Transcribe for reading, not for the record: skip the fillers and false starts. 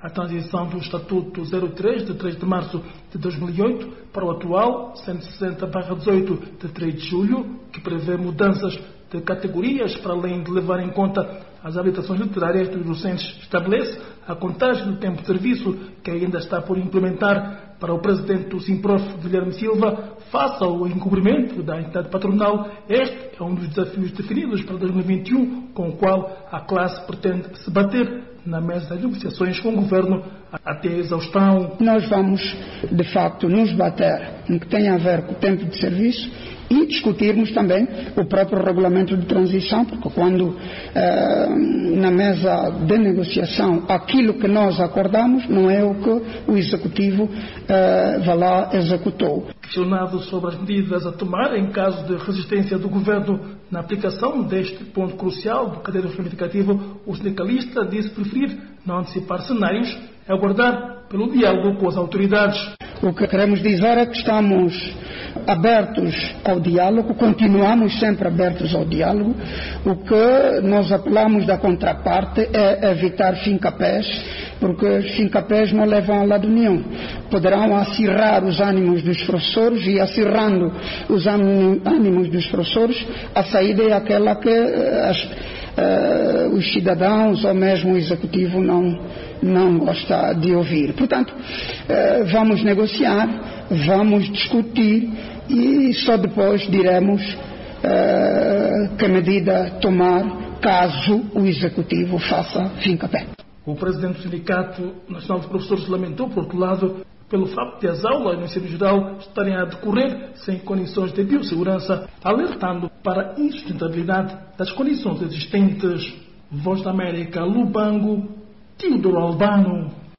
a transição do Estatuto 03 de 3 de março de 2008 para o atual 160/18 de 3 de julho, que prevê mudanças de categorias para além de levar em conta as habilitações literárias dos docentes, estabelece a contagem do tempo de serviço que ainda está por implementar para o presidente do Simprof, Guilherme Silva, face ao incumprimento da entidade patronal. Este é um dos desafios definidos para 2021, com o qual a classe pretende se bater na mesa de negociações com o governo até a exaustão. Nós vamos, de facto, nos bater no que tem a ver com o tempo de serviço e discutirmos também o próprio regulamento de transição, porque quando na mesa de negociação aquilo que nós acordamos não é o que o Executivo executou. Questionado sobre as medidas a tomar em caso de resistência do governo na aplicação deste ponto crucial do cadeiro reivindicativo, o sindicalista disse preferir não antecipar cenários e aguardar pelo diálogo com as autoridades. O que queremos dizer é que estamos abertos ao diálogo, continuamos sempre abertos ao diálogo. O que nós apelamos da contraparte é evitar fincapés, porque os fincapés não levam a lado nenhum. Poderão acirrar os ânimos dos professores e, acirrando os ânimos dos professores, a saída é aquela que os cidadãos ou mesmo o Executivo não gosta de ouvir. Portanto, vamos negociar, vamos discutir e só depois diremos que medida tomar caso o Executivo faça fincapé. O presidente do Sindicato Nacional de Professores lamentou, por outro lado, pelo facto de as aulas no ensino geral estarem a decorrer sem condições de biossegurança, alertando para a insustentabilidade das condições existentes. Voz da América, Lubango, Teodoro Albano.